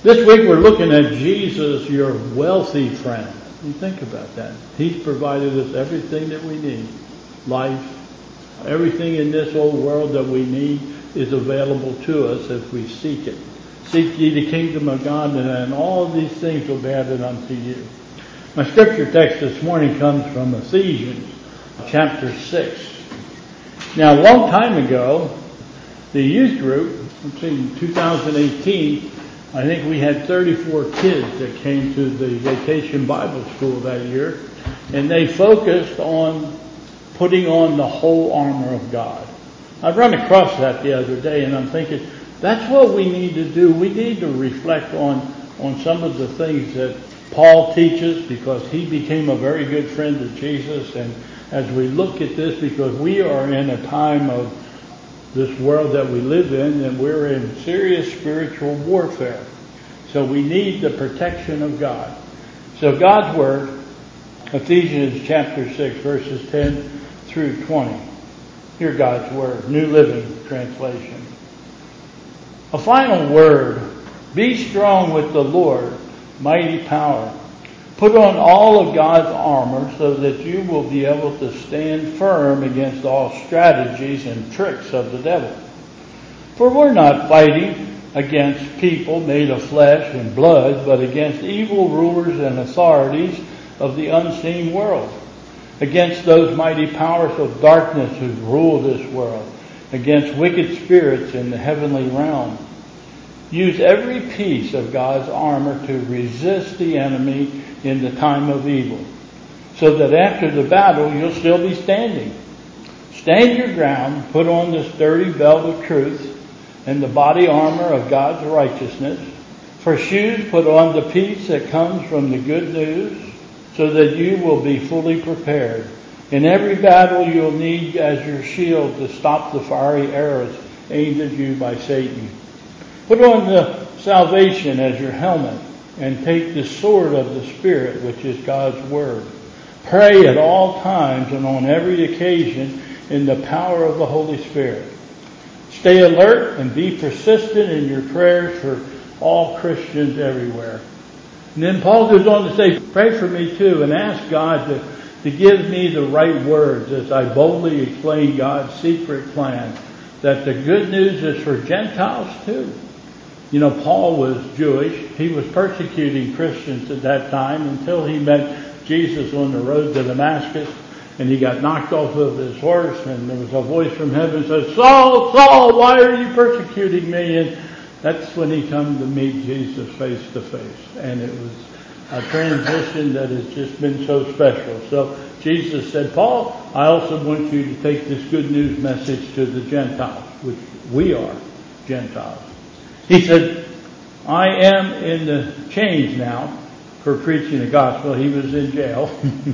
This week we're looking at Jesus, your wealthy friend. You think about that. He's provided us everything that we need. Life, everything in this old world that we need is available to us if we seek it. Seek ye the kingdom of God, and all of these things will be added unto you. My scripture text this morning comes from Ephesians chapter 6. Now, a long time ago, the youth group, in 2018, I think we had 34 kids that came to the Vacation Bible School that year, and they focused on putting on the whole armor of God. I've run across that the other day, and I'm thinking, that's what we need to do. We need to reflect on some of the things that Paul teaches, because he became a very good friend of Jesus. And as we look at this, because we are in a time of this world that we live in, and we're in serious spiritual warfare. So we need the protection of God. So God's Word, Ephesians chapter 6, verses 10 through 20. Hear God's Word, New Living Translation. A final word: be strong with the Lord, mighty power. Put on all of God's armor so that you will be able to stand firm against all strategies and tricks of the devil. For we're not fighting against people made of flesh and blood, but against evil rulers and authorities of the unseen world, against those mighty powers of darkness who rule this world, against wicked spirits in the heavenly realm. Use every piece of God's armor to resist the enemy in the time of evil, so that after the battle you'll still be standing. Stand your ground, put on the sturdy belt of truth and the body armor of God's righteousness. For shoes, put on the peace that comes from the good news, so that you will be fully prepared. In every battle you'll need as your shield to stop the fiery arrows aimed at you by Satan. Put on the salvation as your helmet, and take the sword of the Spirit, which is God's Word. Pray at all times and on every occasion in the power of the Holy Spirit. Stay alert and be persistent in your prayers for all Christians everywhere. And then Paul goes on to say, pray for me too, and ask God to give me the right words as I boldly explain God's secret plan, that the good news is for Gentiles too. You know, Paul was Jewish. He was persecuting Christians at that time until he met Jesus on the road to Damascus, and he got knocked off of his horse, and there was a voice from heaven that said, Saul, Saul, why are you persecuting me? And that's when he come to meet Jesus face to face. And it was a transition that has just been so special. So Jesus said, Paul, I also want you to take this good news message to the Gentiles, which we are Gentiles. He said, I am in the chains now for preaching the gospel. He was in jail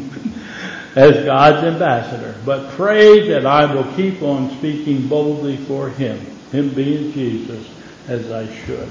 as God's ambassador. But pray that I will keep on speaking boldly for him being Jesus, as I should.